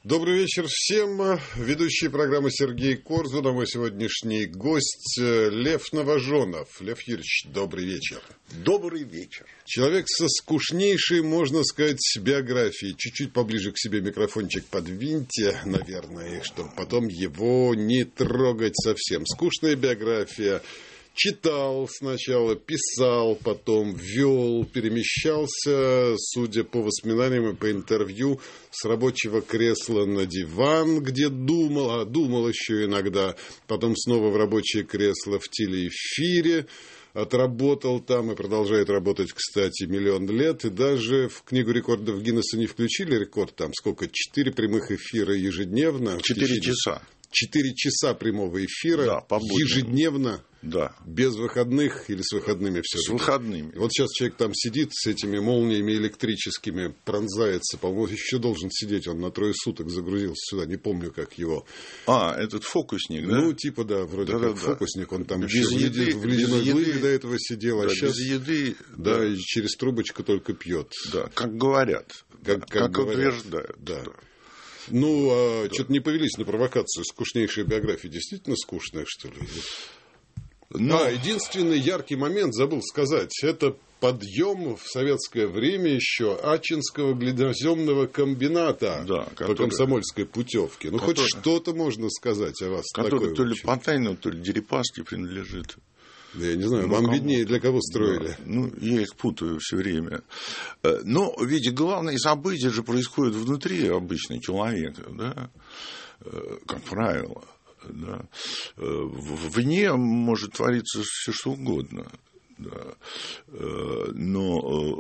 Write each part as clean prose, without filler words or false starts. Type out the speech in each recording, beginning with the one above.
Добрый вечер всем. Ведущий программы Сергей Корзун, а мой сегодняшний гость Лев Новоженов. Лев Юрьевич, добрый вечер. Добрый вечер. Человек со скучнейшей, можно сказать, биографией. Чуть-чуть поближе к себе микрофончик подвиньте, наверное, чтобы потом его не трогать совсем. Скучная биография. Читал сначала, писал, потом вел, перемещался, судя по воспоминаниям и по интервью, с рабочего кресла на диван, где думал еще иногда, потом снова в рабочее кресло в телеэфире, отработал там и продолжает работать, кстати, 1 000 000 лет, и даже в Книгу рекордов Гиннесса не включили рекорд, там сколько, 4 прямых эфира ежедневно. 4 часа. 4 часа прямого эфира, да, ежедневно, да. Без выходных или с выходными все? С выходными. Вот сейчас человек там сидит с этими молниями электрическими, пронзается, по-моему, еще должен сидеть, он на 3 суток загрузился сюда, не помню, как его. Этот фокусник, да? Ну, типа, да, вроде да, как да, фокусник, он там без еще еды, в ледяной глыбе до этого сидел, да, а сейчас... без еды, да, и через трубочку только пьет. Да, как говорят, как говорят, утверждают. Да. Ну, да. Что-то не повелись на провокацию. Скучнейшая биография действительно скучная, что ли? Единственный яркий момент, забыл сказать, это подъем в советское время еще Ачинского глиноземного комбината, да, по комсомольской путевке. Ну, хоть что-то можно сказать о вас. Который то ли Потанину, то ли Дерипаске принадлежит. Да, я не знаю, вам виднее, для кого строили. Да. Я их путаю все время. Но ведь главные события же происходят внутри обычного человека, да, как правило. Да. Вне может твориться все что угодно. Да. Но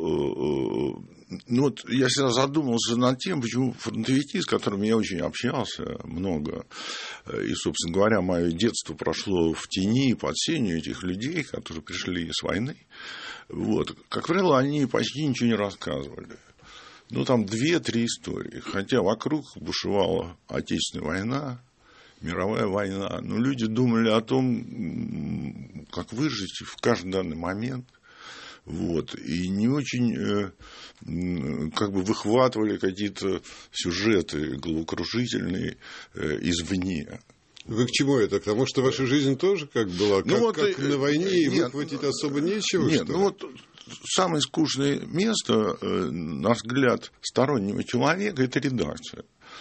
вот я всегда задумался над тем, почему фронтовики, с которыми я очень общался много, и, собственно говоря, мое детство прошло в тени, под сенью этих людей, которые пришли с войны, вот, как правило, они почти ничего не рассказывали. Там 2-3 истории, хотя вокруг бушевала Отечественная война, мировая война, но люди думали о том, как выжить в каждый данный момент, вот, и не очень выхватывали какие-то сюжеты головокружительные извне. Вы к чему это? К тому, что ваша жизнь тоже как была, как на войне, и выхватить особо нечего? Нет, самое скучное место, на взгляд стороннего человека, это редакция.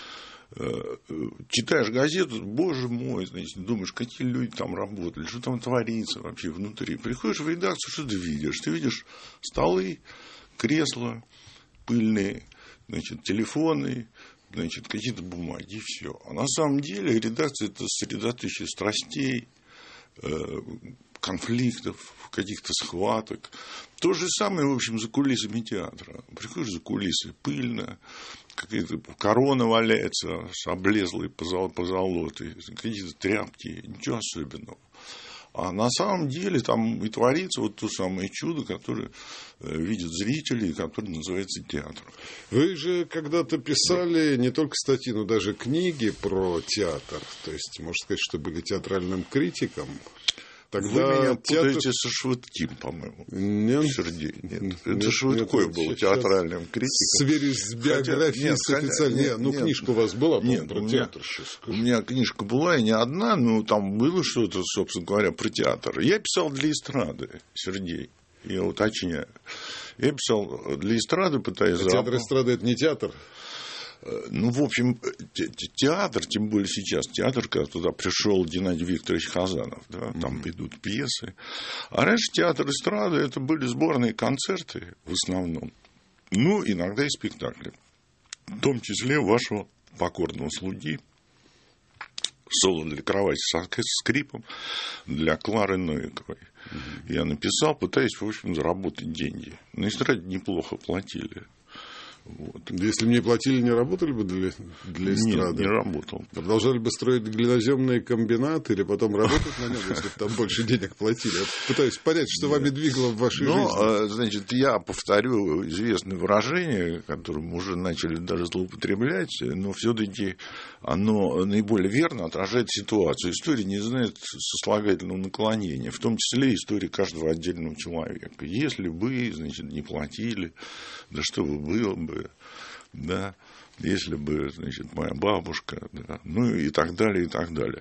Читаешь газету, боже мой, значит, думаешь, какие люди там работали, что там творится вообще внутри. Приходишь в редакцию, что ты видишь? Ты видишь столы, кресла пыльные, значит, телефоны, значит, какие-то бумаги, и все. А на самом деле редакция – это средоточие страстей, конфликтов, каких-то схваток. То же самое, в общем, за кулисами театра. Приходишь за кулисы, пыльно, какая-то корона валяется с облезлой позолотой, какие-то тряпки, ничего особенного. А на самом деле там и творится вот то самое чудо, которое видят зрители, и которое называется театр. Вы же когда-то писали не только статьи, но даже книги про театр. То есть, можно сказать, что были театральным критиком. Тогда вы меня путаете со Швыдким, по-моему. Нет. Сергей. Нет. Это Швыдкой был театральным критиком. Сверюсь с биографией официально. Книжка у вас была про театр сейчас. У меня книжка была, и не одна, но там было что-то, собственно говоря, про театр. Я писал для эстрады, Сергей. Я уточняю. Я писал для эстрады, пытаясь... Театр эстрады – это не театр? В общем, театр, тем более сейчас театр, когда туда пришел Геннадий Викторович Хазанов, да, там идут пьесы. А раньше театр эстрады – это были сборные концерты в основном, иногда и спектакли. В том числе вашего покорного слуги, соло для кровати со скрипом для Клары Новиковой. Я написал, пытаясь, в общем, заработать деньги. На эстраде неплохо платили. Вот. Если мне платили, не работали бы для эстрады? Нет, не работал. Продолжали бы строить глиноземные комбинаты или потом работать на нем, если бы там больше денег платили? Я пытаюсь понять, что вами двигало в вашей жизни. Значит, я повторю известное выражение, которым уже начали даже злоупотреблять, но все-таки оно наиболее верно отражает ситуацию. История не знает сослагательного наклонения, в том числе история каждого отдельного человека. Если бы, значит, не платили, да что бы было бы. да, если бы, значит, моя бабушка, да, ну и так далее, и так далее.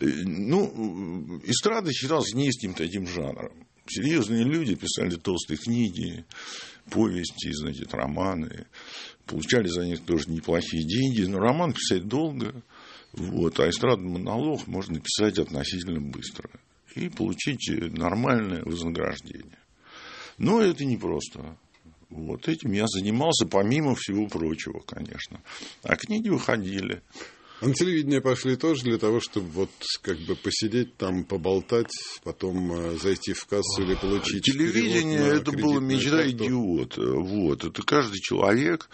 Ну, эстрада считалась низким таким жанром. Серьезные люди писали толстые книги, повести, значит, романы, получали за них тоже неплохие деньги, но роман писать долго, вот, а эстрадный монолог можно писать относительно быстро и получить нормальное вознаграждение. Но это непросто. Вот этим я занимался, помимо всего прочего, конечно. А книги выходили. А на телевидение пошли тоже для того, чтобы вот как бы посидеть там, поболтать, потом зайти в кассу или получить телевидение – это была мечта идиота. Вот. Это каждый человек.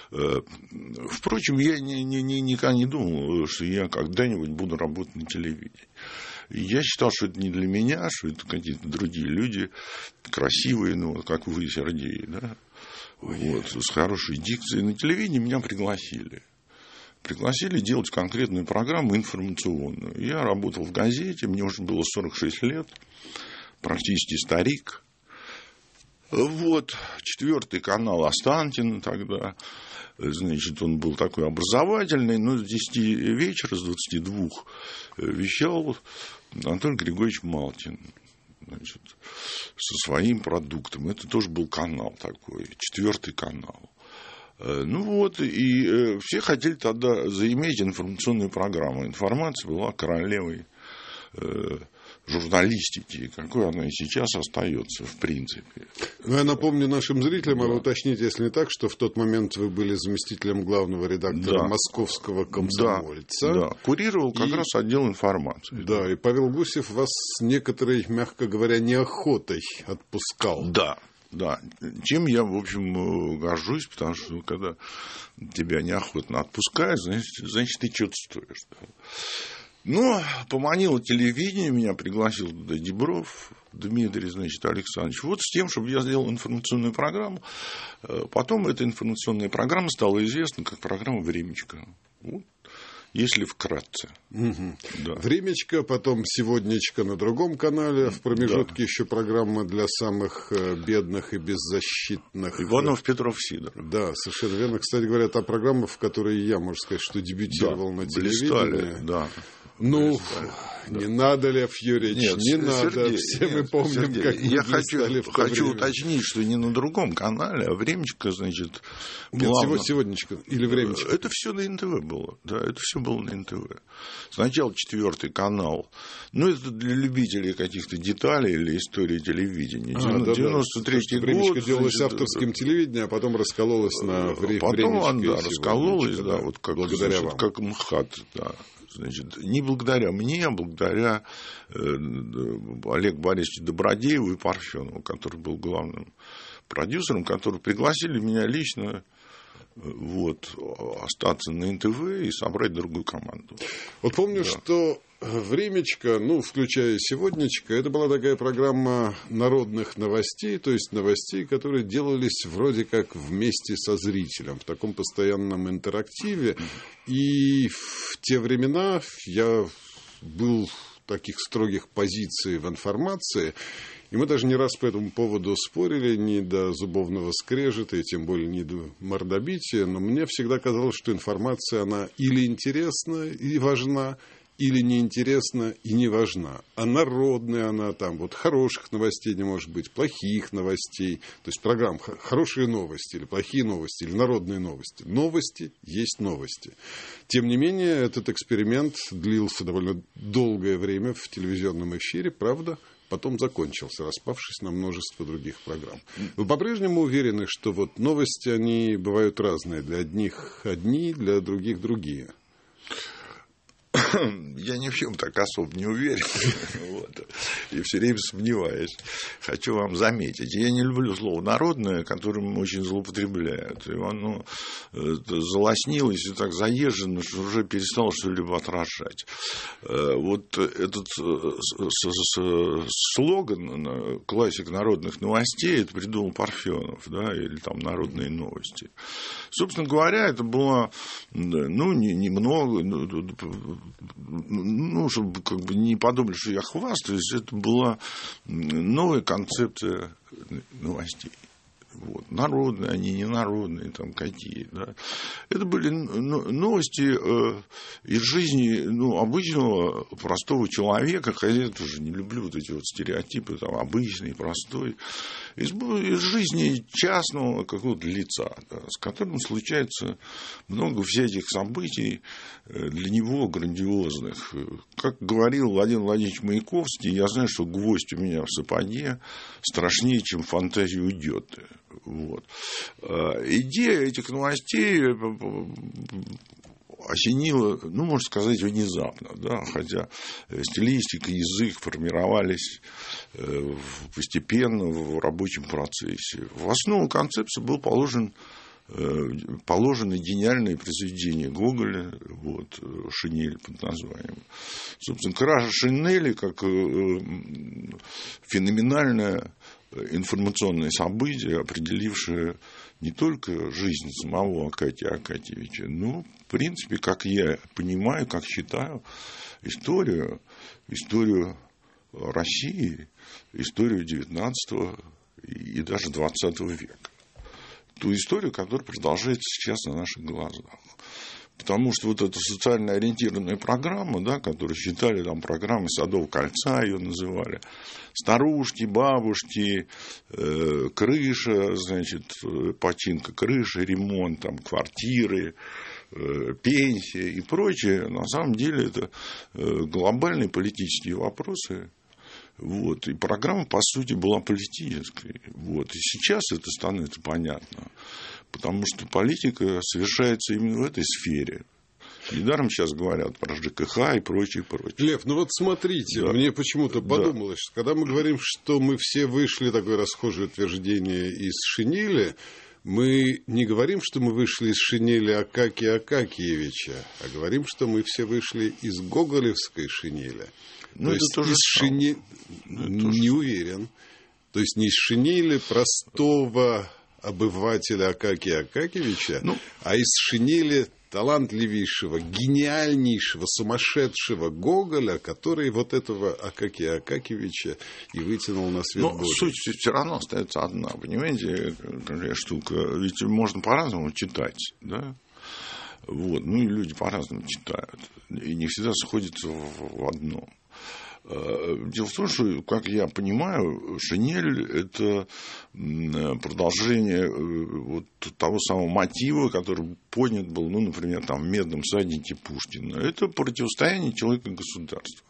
Впрочем, я никогда не думал, что я когда-нибудь буду работать на телевидении. Я считал, что это не для меня, что это какие-то другие люди, красивые, ну, как вы, Сергей, да? Вот, с хорошей дикцией. На телевидении меня пригласили. Пригласили делать конкретную программу информационную. Я работал в газете, мне уже было 46 лет, практически старик. Вот, 4-й канал Останкино тогда. Значит, он был такой образовательный, но с 10 вечера, с 22 вещал Анатолий Григорьевич Малкин. Значит, со своим продуктом. Это тоже был канал такой, 4-й канал. Ну вот, и все хотели тогда заиметь информационную программу. Информация была королевой журналистики, какой она и сейчас остается, в принципе. Ну, я напомню нашим зрителям, а вы уточните, если не так, что в тот момент вы были заместителем главного редактора Московского комсомольца. Да, курировал как раз отдел информации. Да, и Павел Гусев вас с некоторой, мягко говоря, неохотой отпускал. Да. Чем я, в общем, горжусь, потому что когда тебя неохотно отпускают, значит, ты что-то стоишь. Да. Но поманило телевидение, меня пригласил туда Дибров Дмитрий, значит, Александрович, вот с тем, чтобы я сделал информационную программу. Потом эта информационная программа стала известна как программа «Времечко». Вот. Если вкратце. Угу. Да. «Времечко», потом «Сегоднячко» на другом канале. В промежутке еще программа для самых бедных и беззащитных. Иванов, Петров, Сидоров. Да, совершенно верно. Кстати говоря, та программа, в которой я, можно сказать, что дебютировал на телевидении. Да. Ну, не надо, Лев Юрьевич, не надо. Сергей, все мы помним, Сергей, как мы я хочу уточнить, что не на другом канале, а «Времечко», значит, плавно... Нет, «Сегоднячко» или «Времечко». Это все на НТВ было. Да, это все было на НТВ. Сначала 4-й канал. Ну, это для любителей каких-то деталей или истории телевидения. 93-й год. «Времечко» делалось авторским телевидением, а потом раскололось на «Времечко». Потом, да, раскололось, да, вот как, благодаря вам. Как МХАТ, да. Значит, не благодаря мне, а благодаря Олегу Борисовичу Добродееву и Парфенову, который был главным продюсером, которые пригласили меня лично вот, остаться на НТВ и собрать другую команду. Вот помню, что «Времечко», ну, включая «Сегоднячко», это была такая программа народных новостей, то есть новостей, которые делались вроде как вместе со зрителем, в таком постоянном интерактиве. И в те времена я был в таких строгих позиций в информации, и мы даже не раз по этому поводу спорили, не до зубовного скрежета, и тем более не до мордобития, но мне всегда казалось, что информация, она или интересна и важна, или неинтересна и не важна. А народная она там, вот хороших новостей не может быть, плохих новостей. То есть программ «Хорошие новости» или «Плохие новости» или «Народные новости». Новости есть новости. Тем не менее, этот эксперимент длился довольно долгое время в телевизионном эфире, правда, потом закончился, распавшись на множество других программ. Вы по-прежнему уверены, что вот новости, они бывают разные. Для одних одни, для других другие? Я ни в чем так особо не уверен. Вот. И все время сомневаюсь. Хочу вам заметить. Я не люблю слово «народное», которым очень злоупотребляют. И оно залоснилось и так заезжено, что уже перестало что-либо отражать. Вот этот слоган «Классик народных новостей» это придумал Парфенов, да, или там «Народные новости». Собственно говоря, это было, ну, немного, ну, чтобы как бы не подумали, что я хвастаюсь, это была новая концепция новостей. Вот. Народные они, ненародные, там какие. Да. Это были новости из жизни обычного простого человека, хотя я тоже не люблю вот эти вот стереотипы, там, обычный, простой, из жизни частного какого-то лица, да, с которым случается много всяких событий для него грандиозных. Как говорил Владимир Владимирович Маяковский, я знаю, что гвоздь у меня в сапоге страшнее, чем фантазия у Гёте. Вот. Идея этих новостей осенила, можно сказать, внезапно, да, хотя стилистика, язык формировались постепенно в рабочем процессе. В основу концепции было положено гениальное произведение Гоголя, вот, «Шинель» под названием. Собственно, кража шинели как феноменальное информационное событие, определившее не только жизнь самого Акакия Акакиевича, но, в принципе, как я понимаю, как считаю, историю России, историю XIX и даже XX века. Ту историю, которая продолжается сейчас на наших глазах. Потому что вот эта социально ориентированная программа, да, которую считали там программой Садового кольца, ее называли, старушки, бабушки, крыша, значит, починка крыши, ремонт там, квартиры, пенсия и прочее, на самом деле это глобальные политические вопросы. Вот. И программа, по сути, была политической. Вот. И сейчас это становится понятно. Потому что политика совершается именно в этой сфере. Недаром сейчас говорят про ЖКХ и прочее, прочее. Лев, вот смотрите, да. Мне почему-то подумалось, что когда мы говорим, что мы все вышли, такое расхожее утверждение, из шинели, мы не говорим, что мы вышли из шинели Акакия Акакиевича, а говорим, что мы все вышли из гоголевской шинели. То есть из шинели... Не уверен. То есть не из шинели простого обывателя Акакия Акакиевича, а из шинели талантливейшего, гениальнейшего, сумасшедшего Гоголя, который вот этого Акакия Акакиевича и вытянул на свет Божий. Суть все равно остается одна, понимаете, какая штука. Ведь можно по-разному читать, да? Вот. И люди по-разному читают. И не всегда сходятся в одном. Дело в том, что, как я понимаю, шинель – это продолжение вот того самого мотива, который поднят был, например, там, в «Медном всаднике» Пушкина. Это противостояние человека и государства.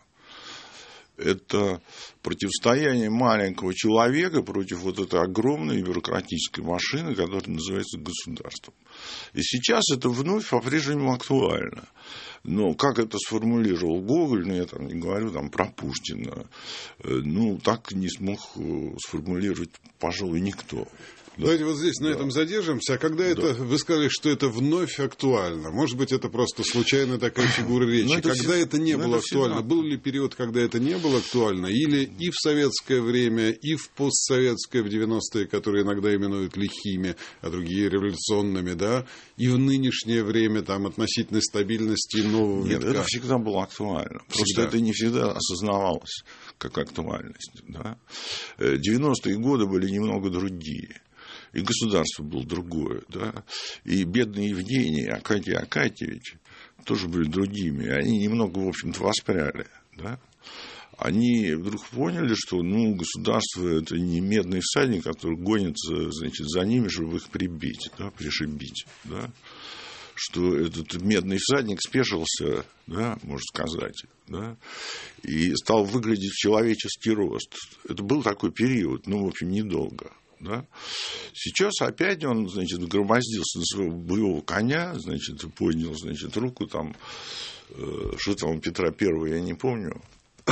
Это противостояние маленького человека против вот этой огромной бюрократической машины, которая называется государством. И сейчас это вновь по-прежнему актуально. Но как это сформулировал Гоголь, я там не говорю там, про Пушкина, так не смог сформулировать, пожалуй, никто. Давайте вот здесь на этом задержимся. А когда это вы сказали, что это вновь актуально? Может быть, это просто случайная такая фигура речи. Когда это не было актуально? Был ли период, когда это не было актуально? Или и в советское время, и в постсоветское, в 90-е, которые иногда именуют лихими, а другие революционными, да? И в нынешнее время там относительной стабильности нового витка? Нет, это всегда было актуально. Просто это не всегда осознавалось как актуальность. Да? 90-е годы были немного другие. И государство было другое, да, и бедный Евгений, Акакий Акакиевич тоже были другими, они немного, в общем-то, воспряли, да. Они вдруг поняли, что, государство – это не медный всадник, который гонится, значит, за ними, чтобы их прибить, да, пришибить, да, что этот медный всадник спешился, да, можно сказать, да, и стал выглядеть в человеческий рост. Это был такой период, в общем, недолго. Да? Сейчас опять он, значит, громоздился на своего боевого коня, значит, поднял, значит, руку там, что там у Петра Первого, я не помню.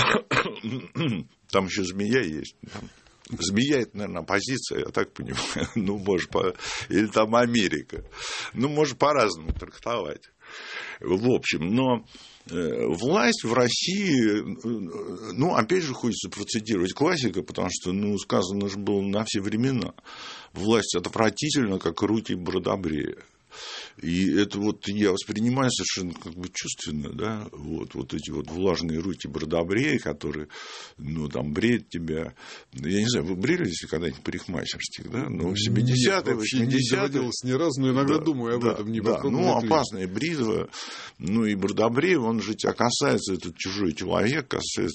Там еще змея есть. Змея – это, наверное, оппозиция, я так понимаю. Может, или там Америка. Может по-разному трактовать. В общем, но власть в России, опять же, хочется процитировать классика, потому что, сказано же было на все времена. Власть отвратительна, как руть и бродобрея. И это вот я воспринимаю совершенно как бы чувственно, да, вот эти вот влажные руки бродобрея, которые, ну, там, бреют тебя. Я не знаю, вы брились когда-нибудь в парикмахерских, да? Ну, в 70-е, 80-е. Не доводилось ни разу, но иногда думаю об этом. Не ну, опасная бритва. Ну, и бродобрей, он же тебя касается, этот чужой человек,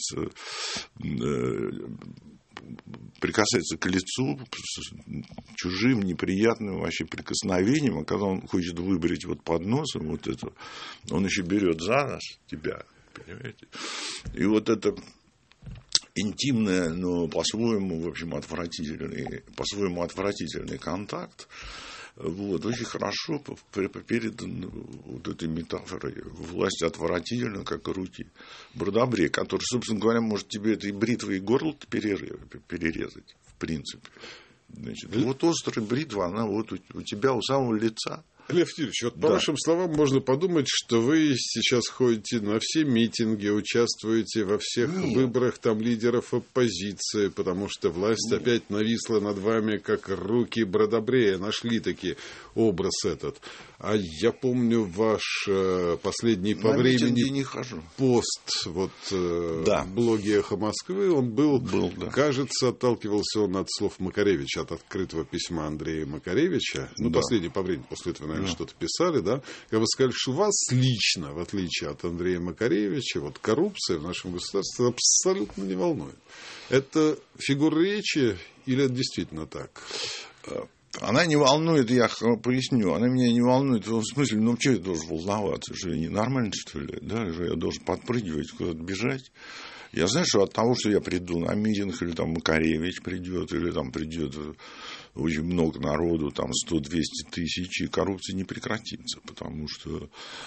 прикасается к лицу чужим, неприятным вообще прикосновением, а когда он хочет выбрить вот под носом вот это, он еще берет за нос тебя, понимаете? И вот это интимное, но по-своему, в общем, отвратительный контакт, вот, очень хорошо передан вот этой метафорой. Власть отвратительна, как и руки бродобрея, который, собственно говоря, может тебе этой бритвой горло перерезать, в принципе. Значит, вот острая бритва, она вот у тебя у самого лица. Лев Юрьевич, вот по вашим словам можно подумать, что вы сейчас ходите на все митинги, участвуете во всех выборах там лидеров оппозиции, потому что власть опять нависла над вами, как руки бродобрея, нашли таки образ этот. А я помню ваш последний по времени не хожу. Пост в блоге «Эхо Москвы». Он был, кажется, отталкивался он от слов Макаревича, от открытого письма Андрея Макаревича. Ну, последний по времени, после этого, наверное, что-то писали, да? Как вы сказали, что вас лично, в отличие от Андрея Макаревича, вот коррупция в нашем государстве абсолютно не волнует. Это фигура речи или это действительно так? Она не волнует, я поясню, она меня не волнует в смысле, ну, что я должен волноваться, что я ненормально, что ли, да, что я должен подпрыгивать, куда-то бежать. Я знаю, что от того, что я приду на митинг, или там Макаревич придет, или там придет очень много народу, там 100-200 тысяч, и коррупция не прекратится, потому что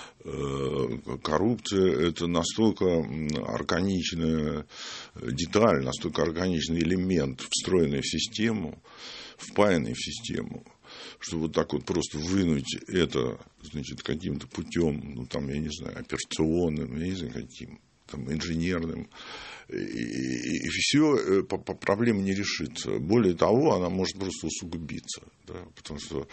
коррупция – это настолько органичная деталь, настолько органичный элемент, встроенный в систему, впаянный в систему, что вот так вот просто вынуть это, значит, каким-то путем, ну, там, я не знаю, операционным, я не знаю, каким, там, инженерным, и все, проблема не решится. Более того, она может просто усугубиться, да, потому что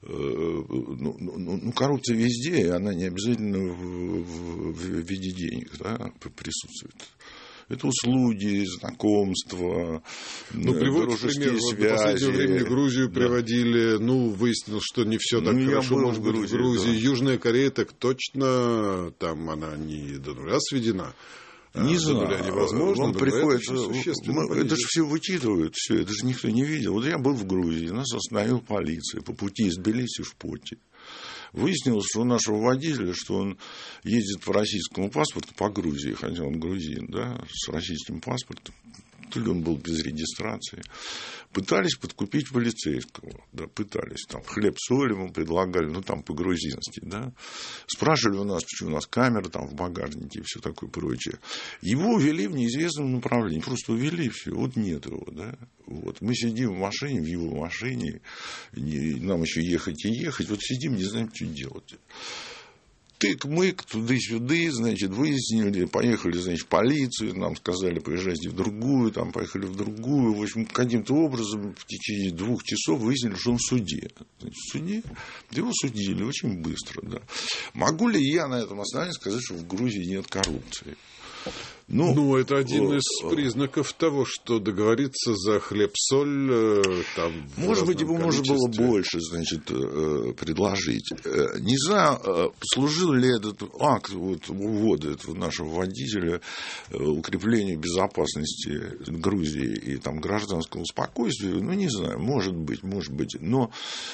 коррупция везде, и она не обязательно в виде денег, да, присутствует. Это услуги, знакомства, дружеские связи. В последнее время Грузию приводили, выяснилось, что не все так хорошо может быть в Грузии. Да. Южная Корея так точно, там она не до нуля сведена. Не знаю, невозможно. Он приходит, это же все вычитывают, все, это же никто не видел. Вот я был в Грузии, нас остановила полиция по пути из Тбилиси в Пoti. Выяснилось, что у нашего водителя, что он ездит по российскому паспорту по Грузии, хотя он грузин, да, с российским паспортом, то ли он был без регистрации. Пытались подкупить полицейского, да, пытались, там, хлеб-соль ему предлагали, там, по-грузински, да. Спрашивали у нас, почему у нас камера там в багажнике и все такое прочее. Его увели в неизвестном направлении, просто увели, и все, вот нет его, да. Вот. Мы сидим в машине, в его машине, нам еще ехать и ехать, вот сидим, не знаем, что делать. Тык-мык, туда-сюда, значит, выяснили, поехали, значит, в полицию, нам сказали, поезжайте в другую, там, поехали в другую, в общем, каким-то образом в течение 2 часов выяснили, что он в суде. Значит, в суде, его судили очень быстро, да. Могу ли я на этом основании сказать, что в Грузии нет коррупции? Это один из признаков того, что договориться за хлеб-соль там. Может быть, его можно было больше, значит, предложить. Не знаю, послужил ли этот акт ввода этого нашего водителя укреплению безопасности Грузии и там гражданского спокойствия. Не знаю, может быть. Но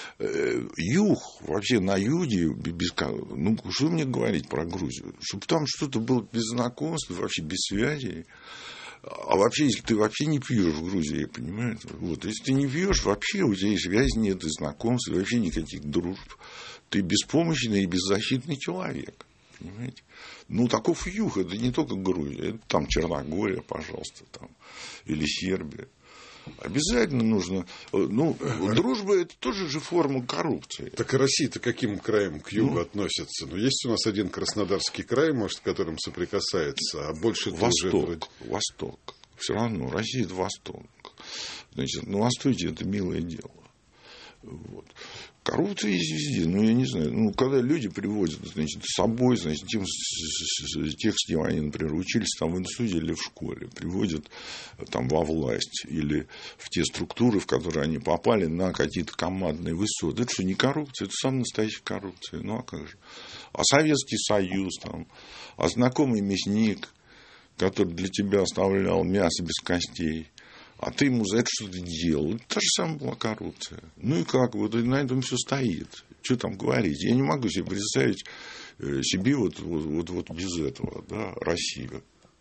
юг, вообще на юге, что мне говорить про Грузию? Чтобы там что-то было без знакомства, вообще без связи. А вообще, если ты вообще не пьешь в Грузии, понимаете? Вот, если ты не пьешь, вообще у тебя и связи нет, и знакомств, и вообще никаких дружб. Ты беспомощный и беззащитный человек. Понимаете? Таков юг, это не только Грузия, это там Черногория, пожалуйста, там, или Сербия. Обязательно нужно. Дружба – это тоже же форма коррупции. Так и Россия-то каким краем к югу относится? Есть у нас один Краснодарский край, может, с которым соприкасается, а больше Восток. Все равно Россия – это Восток. Значит, на Востоке это милое дело. Вот. Коррупция есть везде, я не знаю. Когда люди приводят, значит, с собой, значит, тех, с кем они, например, учились там в институте или в школе, приводят там во власть или в те структуры, в которые они попали на какие-то командные высоты. Это что, не коррупция? Это самая настоящая коррупция. А как же? А Советский Союз, там, а знакомый мясник, который для тебя оставлял мясо без костей, а ты ему за это что-то делал. Это та же самая была коррупция. И как? Вот на этом все стоит. Что там говорить? Я не могу себе представить себе вот без этого, да, Россию.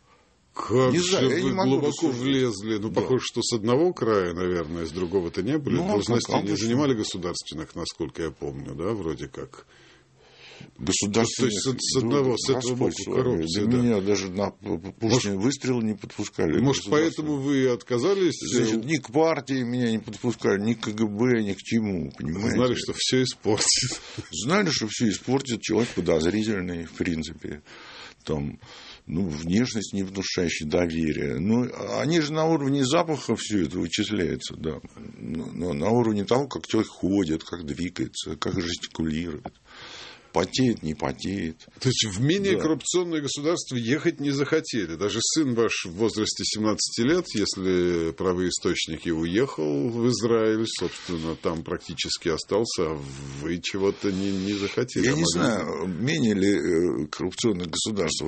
Как не же знаю, вы глубоко влезли. Да. Похоже, что с одного края, наверное, с другого-то не были. Должностей не занимали государственных, насколько я помню, да, вроде как. Государственных. То есть с одного, с этого боку коррупция. Да. Меня даже на пушечный выстрел не подпускали. Может, поэтому вы отказались? Значит, ни к партии меня не подпускали, ни к КГБ, ни к чему, понимаете? Знали, что все испортит. Знали, что все испортит. Человек подозрительный, в принципе. Там, внешность не внушающая доверия. Они же на уровне запаха все это вычисляется, да. Но на уровне того, как человек ходит, как двигается, как жестикулирует. Потеет, не потеет. То есть в менее коррупционное государство ехать не захотели. Даже сын ваш в возрасте 17 лет, если правый источники, уехал в Израиль, собственно, там практически остался, а вы чего-то не захотели. Я не знаю, менее ли коррупционное государство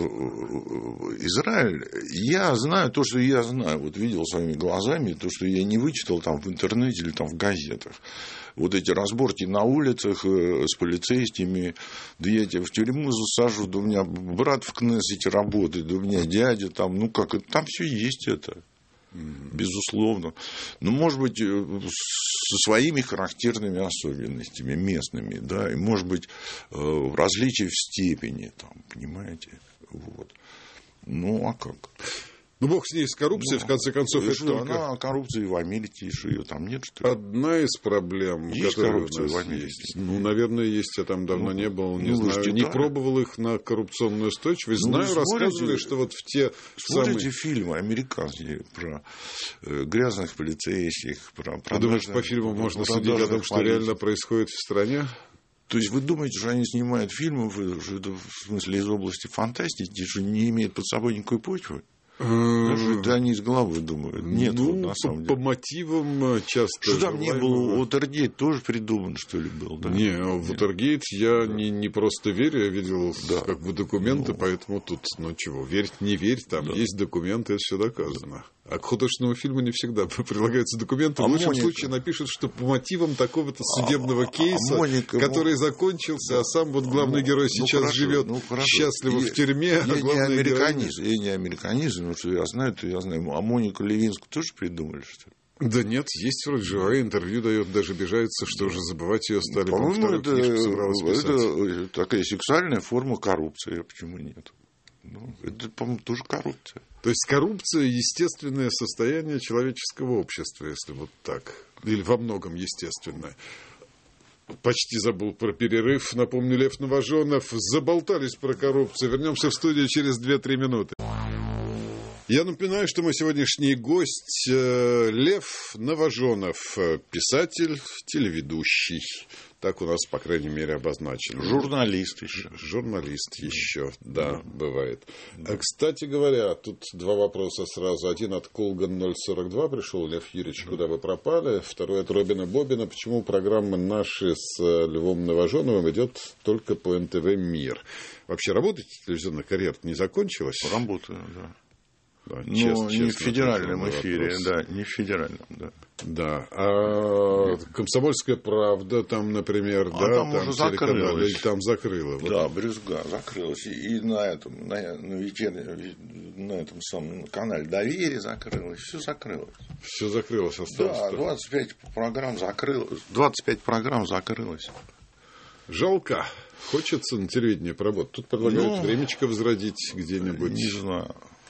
Израиль. Я знаю то, что я знаю. Вот видел своими глазами, то, что я не вычитал там в интернете или там в газетах. Вот эти разборки на улицах с полицейскими, да я тебя в тюрьму засажу, да у меня брат в Кнессете работает, да у меня дядя там, там все есть это, безусловно. Может быть, со своими характерными особенностями местными, да, и, может быть, различия в степени, там, понимаете, вот. А как? Бог с ней, с коррупцией, в конце концов. Она коррупция и в Америке, что ее там нет, что ли? Одна из проблем, есть коррупция в Америке. Есть. Наверное, есть. Я там давно не был, не знаю. Не пробовал их на коррупционную устойчивость. Знаю, рассказывали, что вот в те смотрите фильмы американские про грязных полицейских, про продажных. Думаешь, по фильму можно судить о том, что реально происходит в стране? То есть вы думаете, что они снимают фильмы, в смысле, из области фантастики, что не имеют под собой никакой почвы? Это они из головы думают. Нет, на самом деле. По мотивам часто. Что там не было? Уотергейт тоже придуман, что ли, был? Да? Не, в Уотергейт я не просто верю, я видел как бы документы, поэтому тут, чего, верить, не верить, там есть документы, это все доказано. А к художественному фильму не всегда прилагаются документы. В лучшем случае напишут, что по мотивам такого-то судебного кейса, который закончился, а сам главный герой сейчас живет счастливо в тюрьме. Я не американизм, что я знаю, то я знаю. А Монику Левинскую тоже придумали, что ли? Да нет, есть вроде живое интервью дает, даже обижается, что уже забывать ее стали. По-моему, это такая сексуальная форма коррупции, почему нет? Это, по-моему, тоже коррупция. То есть коррупция – естественное состояние человеческого общества, если вот так. Или во многом естественное. Почти забыл про перерыв. Напомню, Лев Новоженов. Заболтались про коррупцию. Вернемся в студию через 2-3 минуты. Я напоминаю, что мой сегодняшний гость Лев Новоженов, писатель, телеведущий. Так у нас, по крайней мере, обозначено. Журналист еще. Журналист еще, да, бывает. Да. Кстати говоря, тут два вопроса сразу. Один от Колган 042 пришел. Лев Юрьевич, куда вы пропали? Второй от Робина Бобина. Почему программа «Наши» с Львом Новоженовым идет только по НТВ «Мир»? Вообще работаете? Телевизионная карьера не закончилась? Работаю, да. Да, не в федеральном эфире, да, не в федеральном, да. Да, а «Комсомольская правда», там, например, там уже закрылась. Там закрыла. Да, «Брюзга» закрылась. И на этом, на этом самом канале «Доверие» закрылось. Все закрылось. Все закрылось, осталось. Да, 25 программ закрылось. 25 программ закрылось. Жалко. Хочется на телевидении поработать. Тут предлагают времечко возродить где-нибудь. Не знаю.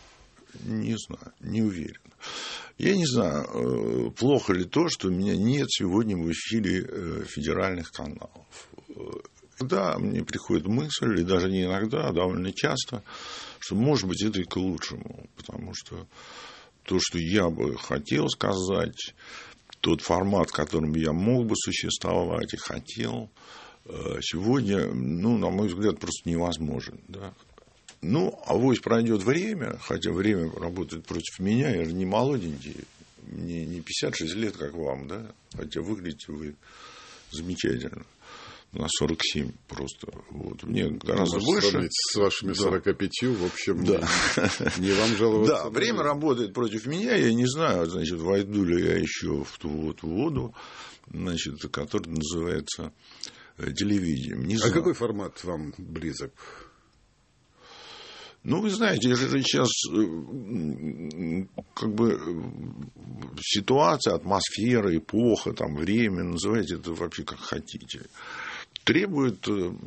Не уверен. Я не знаю, плохо ли то, что у меня нет сегодня в эфире федеральных каналов. Иногда мне приходит мысль, или даже не иногда, а довольно часто, что, может быть, это и к лучшему. Потому что то, что я бы хотел сказать, тот формат, в котором я мог бы существовать и хотел, сегодня, на мой взгляд, просто невозможен. Да? Авось пройдет время, хотя время работает против меня, я же не молоденький, мне не 56 лет, как вам, да? Хотя выглядите вы замечательно. На 47 просто. Вот. Мне гораздо больше. С вашими 45, в общем, не вам жаловаться. Да, время работает против меня. Я не знаю, значит, войду ли я еще в ту вот воду, значит, которая называется телевидением. Не знаю. Какой формат вам близок? Вы знаете, это сейчас как бы ситуация, атмосфера, эпоха, там, время, называйте это вообще как хотите, требует,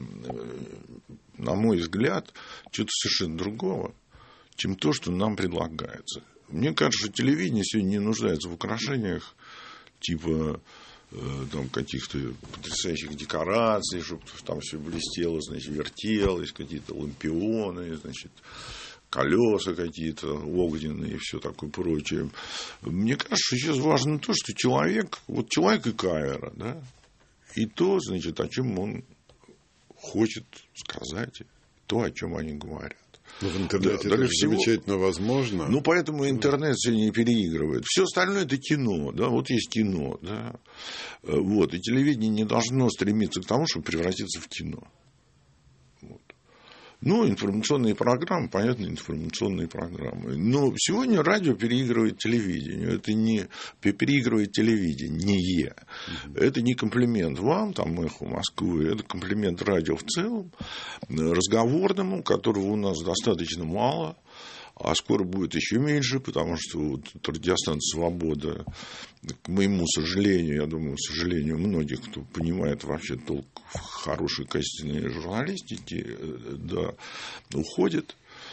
на мой взгляд, чего-то совершенно другого, чем то, что нам предлагается. Мне кажется, что телевидение сегодня не нуждается в украшениях типа там, каких-то потрясающих декораций, чтобы там все блестело, значит, вертелось, какие-то лампионы, значит, колеса какие-то огненные и все такое прочее. Мне кажется, что сейчас важно то, что человек и камера, да, и то, значит, о чем он хочет сказать, то, о чем они говорят. В интернете это замечательно возможно. Поэтому интернет сегодня не переигрывает. Все остальное – это кино. Да? Вот есть кино. Да? Вот. И телевидение не должно стремиться к тому, чтобы превратиться в кино. Вот. Информационные программы, понятно, информационные программы. Но сегодня радио переигрывает телевидению. Это не переигрывает телевидение. Это не комплимент вам, там, «Эхо Москвы», это комплимент радио в целом, разговорному, которого у нас достаточно мало, а скоро будет еще меньше, потому что радиостанция «Свобода», к моему сожалению, я думаю, к сожалению многих, кто понимает вообще толк в хорошей, качественной журналистике, да, уходит.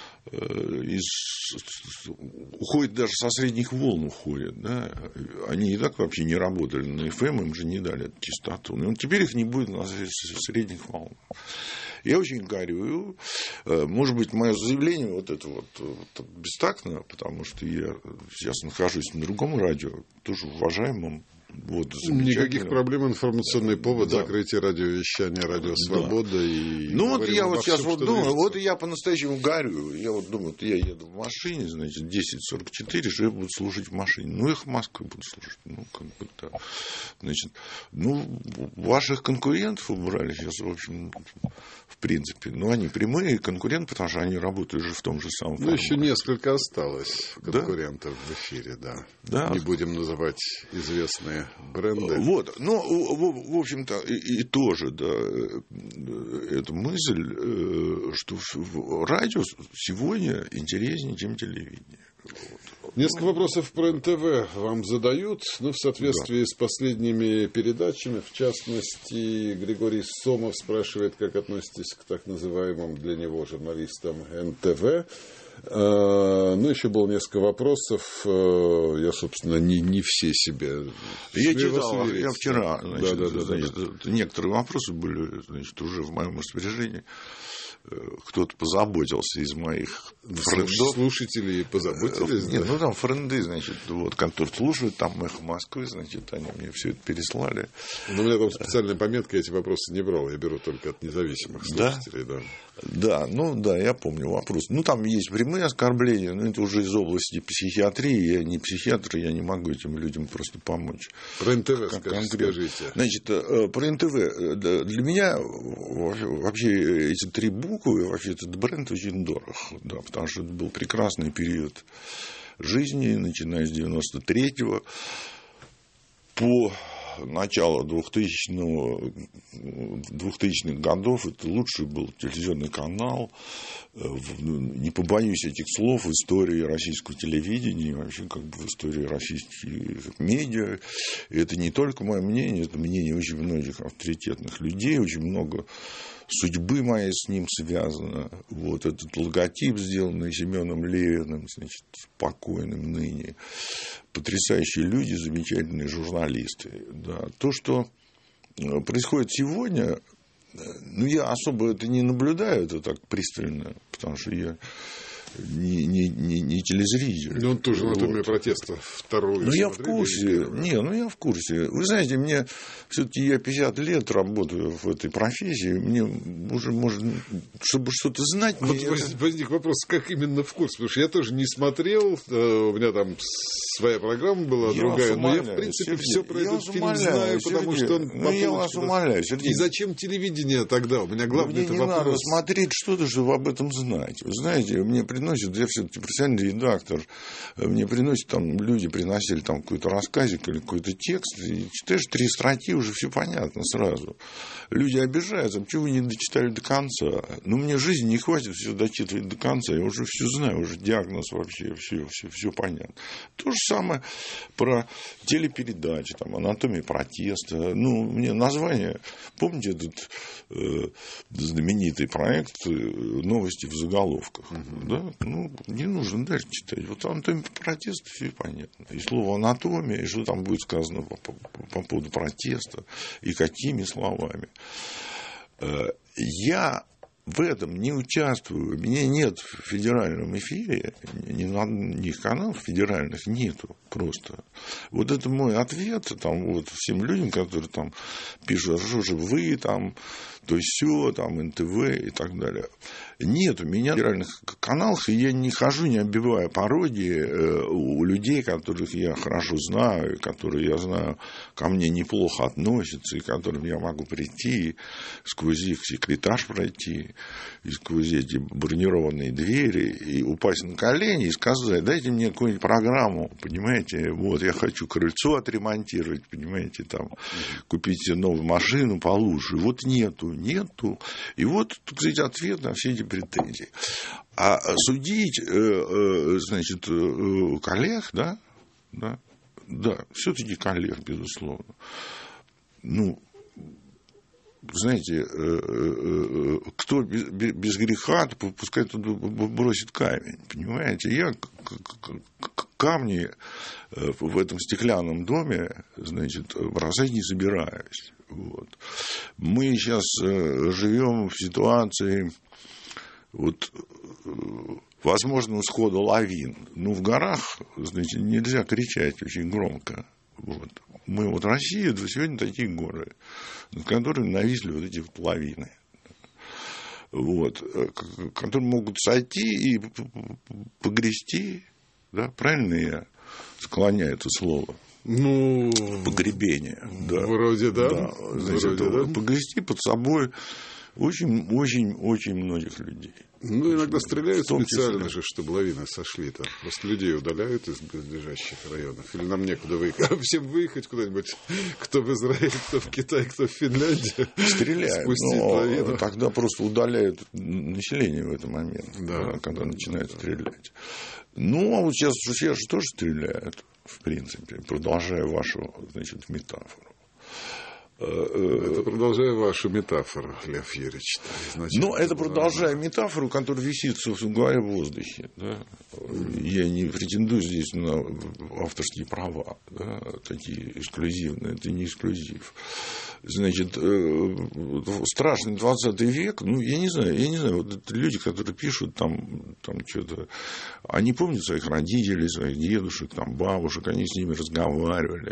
Уходит даже со средних волн уходят. Да? Они и так вообще не работали на FM, им же не дали эту частоту. Теперь их не будет на средних волнах. Я очень горю. Может быть, мое заявление это бестактно, потому что я сейчас нахожусь на другом радио, тоже уважаемом. Никаких проблем, информационный повод, закрытие радиовещания, радио «Свобода». Да. И я сейчас думаю, я по-настоящему горю. Я думаю, я еду в машине, значит, 10:44, что я буду слушать в машине. «Эхо Москвы» буду слушать. Да. Значит, ваших конкурентов убрали сейчас, в общем, в принципе. Они прямые конкуренты, потому что они работают же в том же самом формате. Еще несколько осталось конкурентов в эфире, да. Не будем называть известные бренды. В общем-то, и тоже, да, эта мысль, что радио сегодня интереснее, чем телевидение. Несколько вопросов про НТВ вам задают, в соответствии с последними передачами. В частности, Григорий Сомов спрашивает, как относитесь к так называемым для него журналистам НТВ. Еще было несколько вопросов. Я, собственно, не все себе. Я читал, я вчера, некоторые вопросы были, уже в моем распоряжении. Кто-то позаботился из моих френдов. Слушателей позаботились? Нет, там френды, которые слушают, там «Эхо Москвы», они мне все это переслали. У меня там специальная пометка, эти вопросы не брал, я беру только от независимых слушателей. Да, я помню вопрос. Там есть прямые оскорбления, но это уже из области психиатрии. Я не психиатр, я не могу этим людям просто помочь. Про НТВ скажите. Про НТВ. Для меня вообще эти 3 буквы, вообще этот бренд очень дорог. Да, потому что это был прекрасный период жизни, начиная с 93-го по начало 2000-х годов. Это лучший был телевизионный канал, не побоюсь этих слов, в истории российского телевидения и вообще в истории российских медиа. И это не только мое мнение, это мнение очень многих авторитетных людей, очень много судьбы моей с ним связано. Этот логотип, сделанный Семеном Левиным, покойным ныне. Потрясающие люди, замечательные журналисты. Да. То, что происходит сегодня, я особо это не наблюдаю, это так пристально, потому что я не телезритель. Но он тоже «Анатомия протеста» вторую. Ну, я в курсе. Я в курсе. Вы знаете, мне все-таки я 50 лет работаю в этой профессии, мне уже можно, чтобы что-то знать. Вот возник вопрос, как именно в курсе, потому что я тоже не смотрел, у меня там своя программа была, другая, но я, в принципе, все про этот фильм знаю, потому что он попал. Я вас умоляю, Сергей. И зачем телевидение тогда? У меня главный вопрос. Мне не надо смотреть что-то, чтобы об этом знать. Вы знаете, мне приносят, я все-таки профессиональный редактор, мне приносят там, люди приносили там какой-то рассказик или какой-то текст, и читаешь 3 строки, уже все понятно сразу. Люди обижаются, почему вы не дочитали до конца? Ну, мне жизни не хватит все дочитывать до конца, я уже все знаю, уже диагноз вообще, все понятно. То же самое про телепередачи, там, «Анатомия протеста. Ну, мне название, помните этот знаменитый проект «Новости в заголовках»? Да? Ну, не нужно дальше читать. Вот «Анатомия протеста» все понятно. И слово «анатомия», и что там будет сказано по поводу протеста, и какими словами. Я в этом не участвую. Меня нет в федеральном эфире, ни каналов федеральных нету просто. Вот это мой ответ там, вот, всем людям, которые там пишут, а что же вы там, то все, там, НТВ и так далее. Нет у меня федеральных каналов, и я не хожу, не оббивая пародии у людей, которых я хорошо знаю, которые, я знаю, ко мне неплохо относятся, и к которым я могу прийти, сквозь их секретарш пройти, и сквозь эти бронированные двери, и упасть на колени и сказать, дайте мне какую-нибудь программу, понимаете, вот, я хочу крыльцо отремонтировать, понимаете, там, купить себе новую машину получше. Вот нету. И вот, так сказать, ответ на все эти претензии. А судить, значит, коллег, да, все-таки коллег, безусловно. Ну, знаете, кто без греха, то пускай тут бросит камень, понимаете? Я камни в этом стеклянном доме, значит, бросать не собираюсь. Вот. Мы сейчас живем в ситуации вот, возможного схода лавин. Ну, в горах, значит, нельзя кричать очень громко. Вот. Мы вот Россия, сегодня такие горы, над которыми нависли вот эти вот лавины. Вот, которые могут сойти и погрести, да, правильно я склоняю это слово? Ну, погребение. Да. Вроде да. Значит, вроде да. Погрести под собой очень многих людей. Ну, иногда стреляют специально же, чтобы лавины сошли. Там. Просто людей удаляют из близлежащих районов. Или нам некуда выехать. А всем выехать куда-нибудь. Кто в Израиле, кто в Китае, кто в Финляндии. Стреляют. Спустить лавину. Тогда просто удаляют население в этот момент, да, когда начинают стрелять. Ну, а вот сейчас же тоже стреляют, в принципе, продолжая вашу, значит, метафору. Это продолжая вашу метафору, Лев Юрьевич. Ну, это продолжая метафору, которая висит, собственно говоря, в воздухе. Да? Я не претендую здесь на авторские права, да? Такие эксклюзивные, это не эксклюзив. Значит, страшный 20 век, ну, я не знаю, вот это люди, которые пишут там что-то, они помнят своих родителей, своих дедушек, там, бабушек, они с ними разговаривали.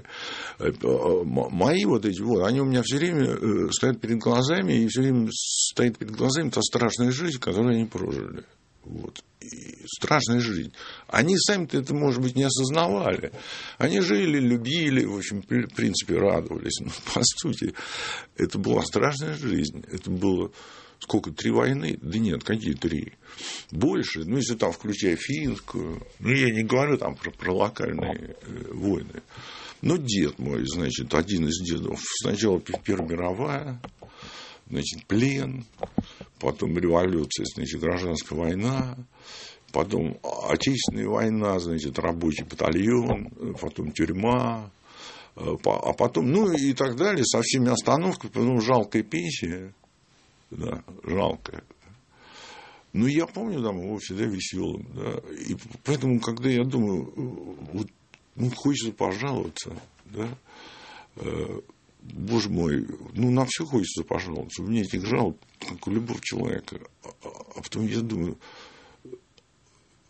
Мои вот эти вот, они у меня все время стоят перед глазами, и все время стоит перед глазами та страшная жизнь, которую они прожили. Вот. И страшная жизнь. Они сами-то это, может быть, не осознавали. Они жили, любили, в общем, в принципе, радовались. Но, по сути, это была страшная жизнь. Это было, сколько, 3 войны? Да нет, какие 3? Больше. Ну, если там, включая финскую. Ну, я не говорю там про локальные войны. Но дед мой, значит, один из дедов. Сначала Первая мировая, значит, плен, потом революция, значит, гражданская война, потом Отечественная война, значит, рабочий батальон, потом тюрьма, а потом, ну и так далее, со всеми остановками, потом жалкая пенсия, да, жалкая. Ну, я помню, там, его всегда веселым, да, и поэтому, когда я думаю, вот, ну, хочется пожаловаться, да, боже мой, ну, на все хочется пожаловаться. Мне этих жалоб, как у любого человека. А потом я думаю,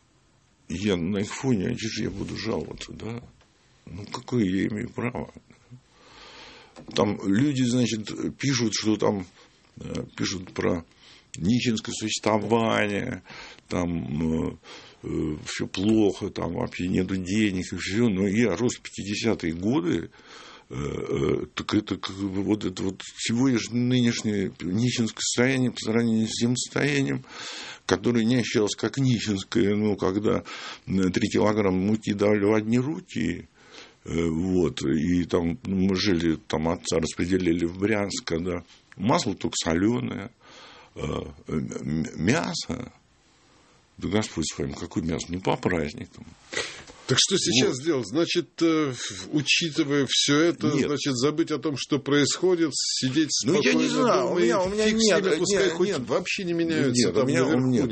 я на их фоне, а же я буду жаловаться, да? Ну, какое я имею право? Там люди, значит, пишут, что там, пишут про нищенское существование, там все плохо, там вообще нету денег и все. Но я рос в 50-е годы, так это как бы вот это вот сегодняшнее нынешнее нищенское состояние по сравнению с тем состоянием, которое не ощущалось как нищенское, ну, когда 3 килограмма муки давали в одни руки. Вот, и там мы жили, там отца распределили в Брянск, когда масло только соленое, мясо, да Господь с вами, какое мясо, ну по праздникам. Так что сейчас делать? Значит, учитывая все это, нет. Значит, забыть о том, что происходит, сидеть спокойно. Ну, я не знаю, дома, у меня фиг нет, с ними, пускай нет, хоть нет. вообще не меняются. Нет, там у меня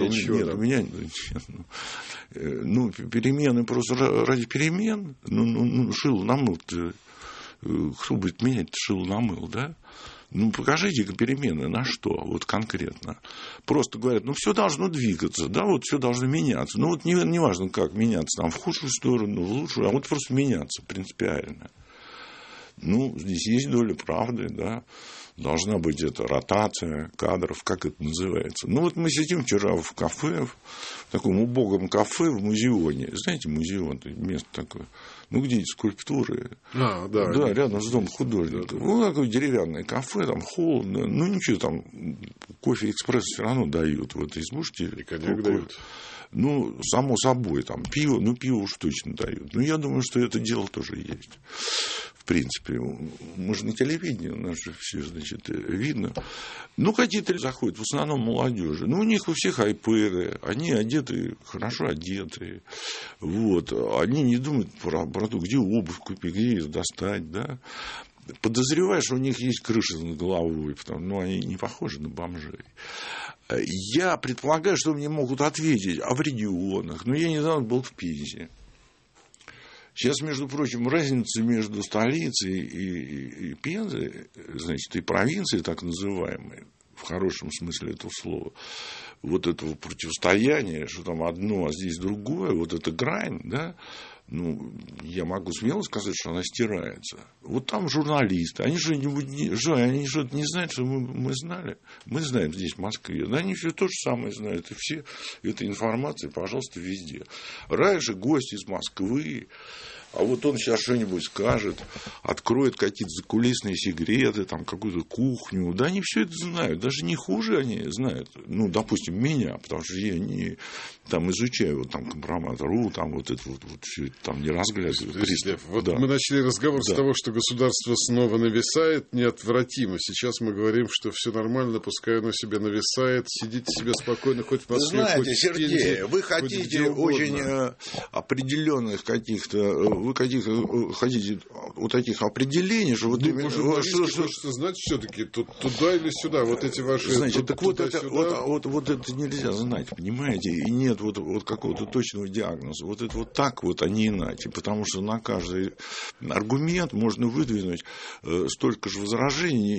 ничего. Ну, перемены просто ради перемен. Ну, шило на мыл. Кто будет менять шило на мыл, да? Ну, покажите-ка перемены на что, вот конкретно. Просто говорят, ну, все должно двигаться, да, вот все должно меняться. Ну, вот не важно, как меняться, там, в худшую сторону, в лучшую, а вот просто меняться принципиально. Ну, здесь есть доля правды, да. Должна быть эта ротация кадров, как это называется. Ну, вот мы сидим вчера в кафе, в таком убогом кафе в Музеоне. Знаете, Музеон, место такое. Ну, где эти скульптуры? Да, рядом с домом художника. Да. Ну, такое деревянное кафе, там холодно. Ну, ничего, там кофе экспресс все равно дают. Вот избушки. И коньяк дают. Ну, само собой, там пиво, ну, пиво уж точно дают. Но я думаю, что это дело тоже есть. В принципе, мы же на телевидении, у нас же все, значит, видно. Ну, какие-то заходят, в основном молодежи. Ну, у них у всех айпэды, они одеты, хорошо одеты. Вот. Они не думают про то, где обувь купить, где ее достать, да. Подозреваю, что у них есть крыша над головой, потому что они не похожи на бомжей. Я предполагаю, что мне могут ответить о регионах. Но я недавно был в Пизе. Сейчас, между прочим, разница между столицей и Пензой, значит, и провинцией, так называемой, в хорошем смысле этого слова, вот этого противостояния, что там одно, а здесь другое, вот эта грань, да, ну, я могу смело сказать, что она стирается. Вот там журналисты, они что-нибудь они что-то не знают, что мы знали. Мы знаем здесь, в Москве. Да они все то же самое знают. И все эта информация, пожалуйста, везде. Раньше гость из Москвы, а вот он сейчас что-нибудь скажет, откроет какие-то закулисные секреты, там, какую-то кухню. Да они все это знают. Даже не хуже они знают. Ну, допустим, меня, потому что я не там изучаю вот, там, компромат.ру, там вот это вот все это там не разглядываю. Вот да. Мы начали разговор с того, что государство снова нависает неотвратимо. Сейчас мы говорим, что все нормально, пускай оно себе нависает, сидите себе спокойно, хоть в Москве, знаете, хоть в Сергей, Пензе, вы хотите очень определенных каких-то, вы хотите вот таких определений, что вот именно... Хочется знать все-таки туда или сюда, вот эти ваши... Значит, так вот это нельзя знать, понимаете, и нет вот какого-то точного диагноза. Вот это вот так вот, а не иначе, потому что на каждый аргумент можно выдвинуть столько же возражений,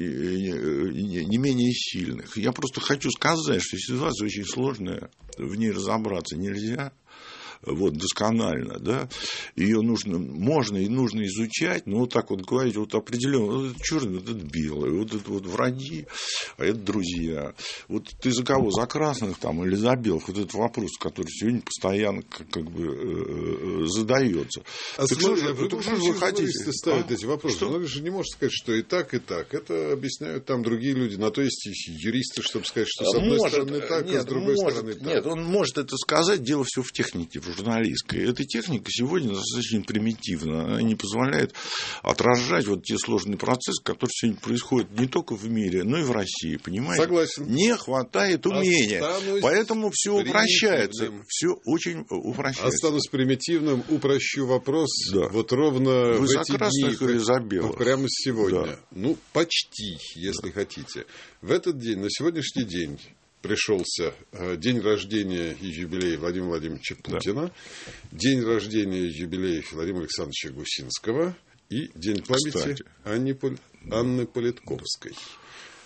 не менее сильных. Я просто хочу сказать, что ситуация очень сложная, в ней разобраться нельзя. Вот, досконально, да, ее можно и нужно изучать, но вот так вот говорить, вот определенно, вот это черный, вот это белый, вот это вот враги, а это друзья. Вот ты за кого, за красных там или за белых? Вот этот вопрос, который сегодня постоянно как бы задается. А что же вы хотите? Ставят эти вопросы. Что? Он же не может сказать, что и так, и так. Это объясняют там другие люди. На то есть юристы, чтобы сказать, что с одной стороны так, а с другой стороны так. Нет, он может это сказать, дело все в технике, в журналистской. Эта техника сегодня достаточно примитивна. Она не позволяет отражать вот те сложные процессы, которые сегодня происходят не только в мире, но и в России. Понимаете? Согласен. Не хватает умения. Поэтому все упрощается. Все очень упрощается. Останусь примитивным, упрощу вопрос. Да. Вот ровно вы в за эти красных дни, или за белых? Прямо сегодня. Да. Ну, почти, если хотите. В этот день, на сегодняшний день, пришелся день рождения и юбилей Владимира Владимировича Путина, день рождения и юбилей Владимира Александровича Гусинского и день памяти Анны Политковской.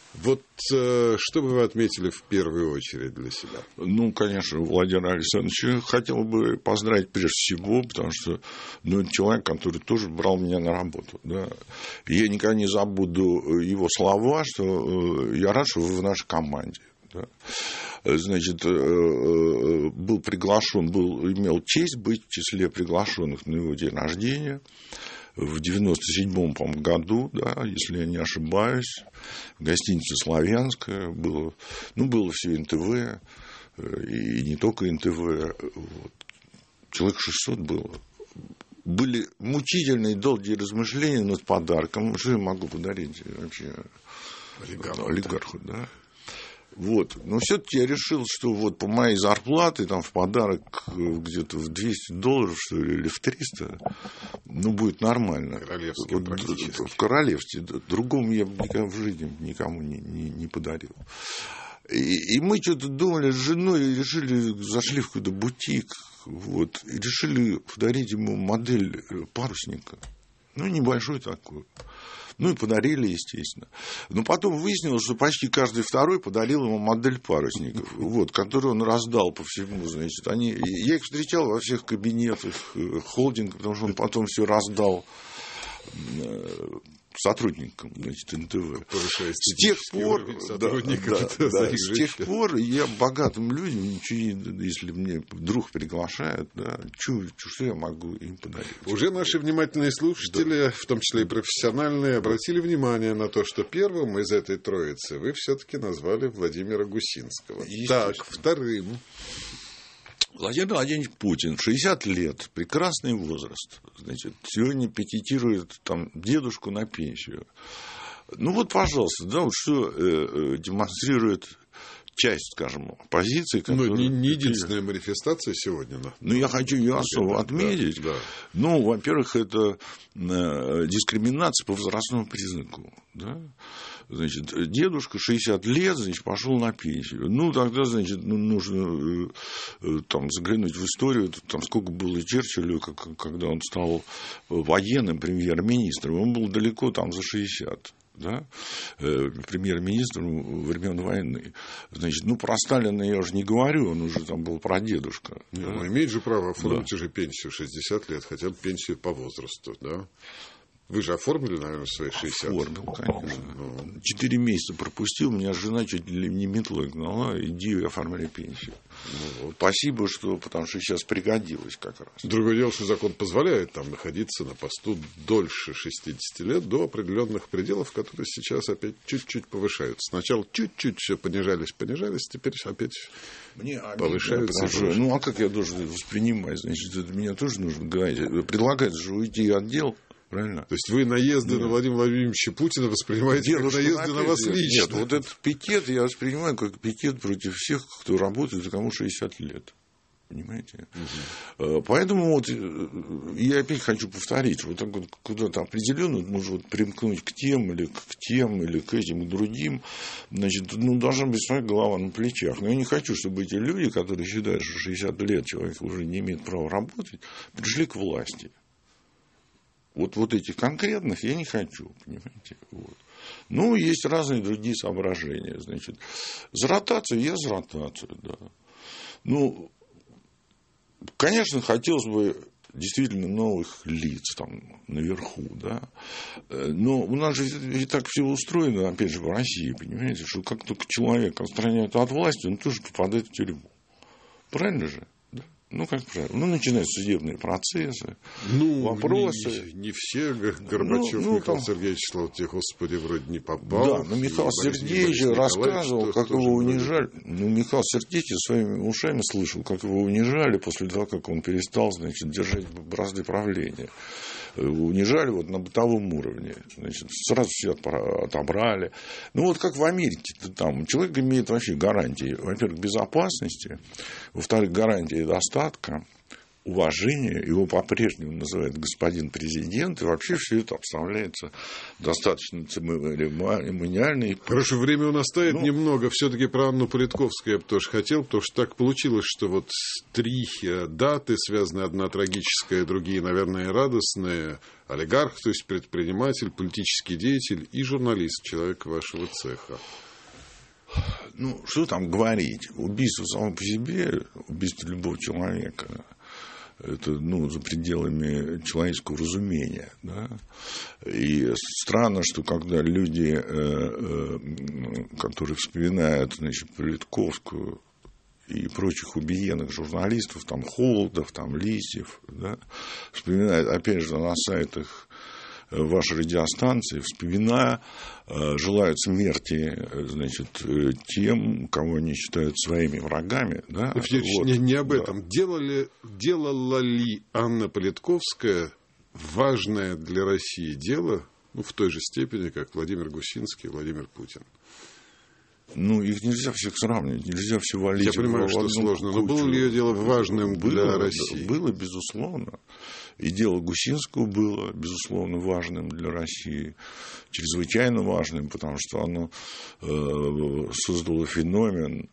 Вот что бы вы отметили в первую очередь для себя? Ну, конечно, Владимира Александровича хотел бы поздравить прежде всего, потому что это человек, который тоже брал меня на работу. Да. Я никогда не забуду его слова, что я рад, что вы в нашей команде. Да. Значит, был приглашен, имел честь быть в числе приглашенных на его день рождения. В 97-м, по-моему, году, да, если я не ошибаюсь, в гостинице «Славянская» было все НТВ, и не только НТВ, вот. Человек 600 было. Были мучительные долгие размышления над подарком. Что я могу подарить вообще олигарху, да? Вот. Но все-таки я решил, что вот по моей зарплате там в подарок где-то в $200, что ли, или в 300, будет нормально. Королевским практически. В королевстве. Другому я бы никогда в жизни никому не подарил. И мы что-то думали с женой и зашли в какой-то бутик, вот, и решили подарить ему модель парусника. Небольшой такой. И подарили, естественно. Но потом выяснилось, что почти каждый второй подарил ему модель парусников, вот, которую он раздал по всему. Значит, я их встречал во всех кабинетах холдинга, потому что он потом все раздал сотрудникам, значит, НТВ. С тех пор я богатым людям, если мне друг приглашает, да, что я могу им подарить? Уже наши внимательные слушатели, в том числе и профессиональные, обратили внимание на то, что первым из этой троицы вы все-таки назвали Владимира Гусинского. Так, вторым. Владимир Владимирович Путин, 60 лет, прекрасный возраст. Значит, сегодня пикетирует там дедушку на пенсию. Пожалуйста, да, вот что демонстрирует часть, скажем, оппозиции. Не единственная манифестация сегодня. Я хочу ее особо отметить. Да. Во-первых, это дискриминация по возрастному признаку. Да? Значит, дедушка 60 лет, значит, пошел на пенсию. Тогда, значит, нужно там заглянуть в историю, там сколько было Черчиллю, когда он стал военным премьер-министром. Он был далеко там за 60. Да, премьер-министром времен войны. Значит, про Сталина я уже не говорю, он уже там был прадедушка. Но имеет же право оформить уже пенсию 60 лет, хотя бы пенсию по возрасту, да? Вы же оформили, наверное, свои 60? Оформил, конечно. 4 месяца пропустил, меня жена чуть ли не метлой гнала, иди оформляй пенсию. Спасибо, потому что сейчас пригодилось как раз. Другое дело, что закон позволяет там находиться на посту дольше 60 лет, до определенных пределов, которые сейчас опять чуть-чуть повышаются. Сначала чуть-чуть все понижались, теперь опять повышаются. А как я должен воспринимать? Значит, это меня тоже нужно говорить. Предлагается же уйти от дел. Правильно? То есть вы наезды на Владимира Владимировича Путина воспринимаете как наезды на вас лично? Нет, вот этот пикет я воспринимаю как пикет против всех, кто работает и кому 60 лет. Понимаете? Поэтому я опять хочу повторить, вот так вот куда-то определенно нужно примкнуть к тем, или к этим, к другим. Значит, должна быть своя голова на плечах. Но я не хочу, чтобы эти люди, которые считают, что 60 лет человек уже не имеет права работать, пришли к власти. Вот этих конкретных я не хочу, понимаете. Есть разные другие соображения. Значит, за ротацию я за ротацию, да. Конечно, хотелось бы действительно новых лиц там наверху, да. Но у нас же и так все устроено, опять же, в России, понимаете, что как только человек отстраняют от власти, он тоже попадает в тюрьму. Правильно же? Как правило. Начинаются судебные процессы, вопросы. Не все. Горбачев Михаил Сергеевич, слава тебе, Господи, вроде не попал. Да, но Михаил Сергеевич рассказывал, как его унижали. Михаил Сергеевич своими ушами слышал, как его унижали после того, как он перестал, значит, держать бразды правления. Унижали на бытовом уровне. Значит, сразу все отобрали. Как в Америке, там человек имеет вообще гарантии. Во-первых, безопасности. Во-вторых, гарантии достатка. уважение, его по-прежнему называют господин президент, и вообще все это обставляется достаточно церемониально. Хорошо, время у нас стоит немного. Все-таки про Анну Политковскую я бы тоже хотел, потому что так получилось, что вот 3 даты связаны, одна трагическая, другие, наверное, радостные. Олигарх, то есть предприниматель, политический деятель и журналист, человек вашего цеха. Ну, что там говорить? Убийство само по себе, убийство любого человека, это, за пределами человеческого разумения. Да? И странно, что когда люди, которые вспоминают, Политковскую и прочих убиенных журналистов, там, Холодов, там, Лисьев, да, вспоминают, опять же, на сайтах вашей радиостанции, вспоминая, желают смерти, тем, кого они считают своими врагами. Да? Не об этом. Делала ли Анна Политковская важное для России дело, в той же степени, как Владимир Гусинский и Владимир Путин? Их нельзя всех сравнивать, нельзя все валить. Я понимаю, что сложно, но было ли ее дело важным для России? Было, безусловно. И дело Гусинского было, безусловно, важным для России, чрезвычайно важным, потому что оно создало феномен,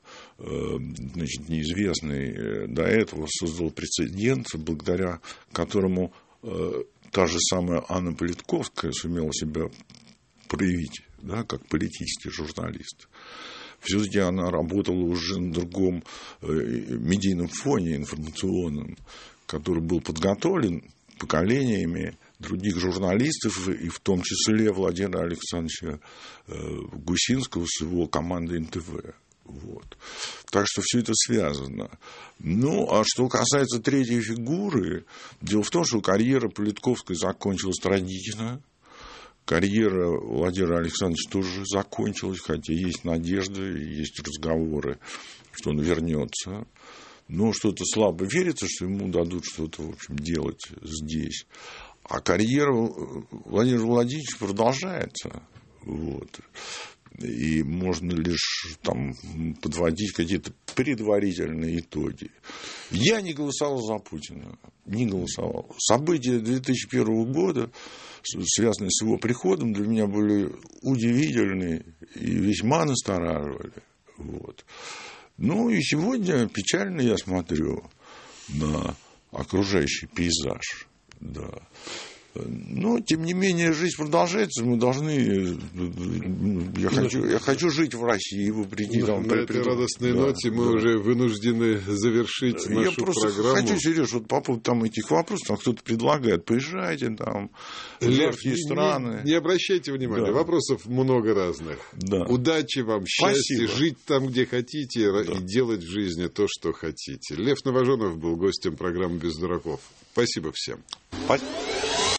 неизвестный до этого, создало прецедент, благодаря которому та же самая Анна Политковская сумела себя проявить, да, как политический журналист. Все-таки она работала уже на другом медийном фоне информационном, который был подготовлен поколениями других журналистов, и в том числе Владимира Александровича Гусинского с его командой НТВ. Вот. Так что все это связано. А что касается третьей фигуры, дело в том, что карьера Политковской закончилась трагично. Карьера Владимира Александровича тоже закончилась, хотя есть надежда, есть разговоры, что он вернется. Но что-то слабо верится, что ему дадут что-то, в общем, делать здесь. А карьера Владимира Владимировича продолжается. Вот. И можно лишь подводить какие-то предварительные итоги. Я не голосовал за Путина. Не голосовал. События 2001 года, связанные с его приходом, для меня были удивительны и весьма настораживали. Вот. И сегодня печально я смотрю на окружающий пейзаж. Да. Но, тем не менее, жизнь продолжается. Мы должны... Я хочу жить в России, вопреки... На этой радостной ноте мы уже вынуждены завершить нашу программу. Я хочу, Сереж, по поводу этих вопросов, кто-то предлагает, поезжайте в жаркие страны. Не обращайте внимания, вопросов много разных. Да. Удачи вам, счастья, жить там, где хотите, и делать в жизни то, что хотите. Лев Новоженов был гостем программы «Без дураков». Спасибо всем.